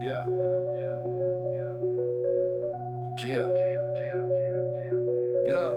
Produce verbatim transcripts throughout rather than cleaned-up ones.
Yeah. Yeah. Yeah.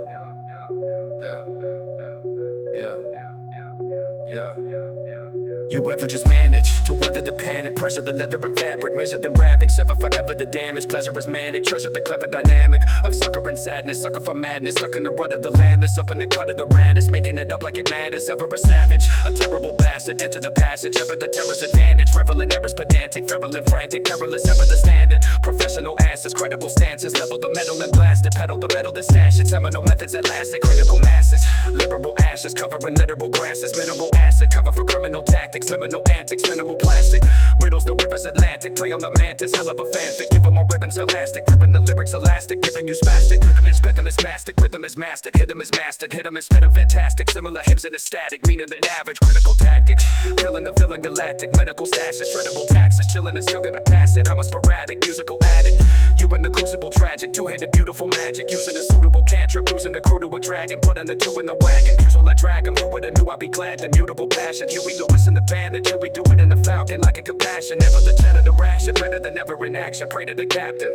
Yeah. Yeah. Yeah. You ever just manage to weather the panic, pressure the leather and fabric, measure the rabbits, suffer forever the damage, pleasure is manic, treasure the clever dynamic of sucker and sadness, sucker for madness, stuck in the rut of the landless, up in the cut of the randomness, making it up like it matters, ever a savage, a terrible bastard, enter the passage, ever the terror's advantage, revel in errors, pedantic, prevalent, frantic, perilous, ever the standard, professional asses, credible stances, level the metal and blast it, pedal the metal that stash it, seminal methods that last it, critical masses, liberal ashes, covering literal grasses, minimal acid, cover for criminal tactics, liminal antics, minimal plastic, riddles the rivers Atlantic, play on the mantis, hell of a fanfic, give them more ribbons elastic, ripping the lyrics elastic, giving you spastic, rhythm is rhythm is mastic, rhythm is mastered, hit 'em is mastered, hit 'em is spit 'em fantastic, similar hips in a static, meaner than average, critical tactics, killing the villain galactic, medical stashes, shreddable taxes, chilling is still gonna pass it, I'm a sporadic, musical addict, you in the crucible tragic, two-handed beautiful magic, using a suitable cantrip, losing the crew to a dragon, putting the two in the wagon, usual I drag 'em, who would've knew I'd be glad, the mutable passion, Huey Lewis in the band, until we do it in the fountain, like a compassion, never the ten of the ration, better than ever in action, pray to the captain.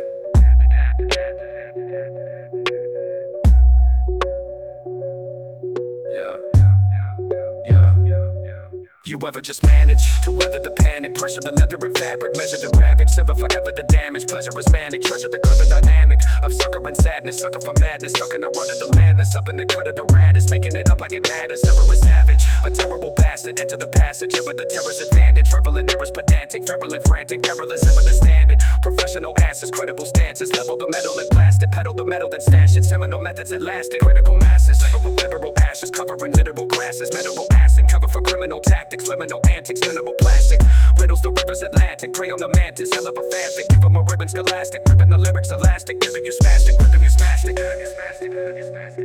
Yeah. Yeah. You ever just manage to weather the panic, pressure the leather and fabric, measure the ravage, sever forever the damage, pleasure is manic, treasure the clever dynamic of sucker and sadness, sucker for madness, stuck in the run of the madness, up in the cut of the raddest, making it up like it matters, never a savage, a terrible bastard, enter the passage, ever the terror's advantage, prevalent errors, pedantic, virulent, frantic, perilous, ever the standard, professional asses, credible stances, level the metal and blast it, pedal the metal that stash it, seminal methods that last it, critical masses, liberal, liberal ashes, covering literal grasses, medical acid, cover for criminal tactics, liminal antics, minimal plastic, riddles the rivers Atlantic, prey on the mantis, hell of a fanfic, give 'em a ribbon scholastic, ripping the lyrics elastic, giving you spastic, rhythm is spastic,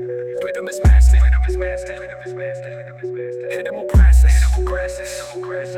rhythm is spastic, rhythm is spastic, hit 'em will press it,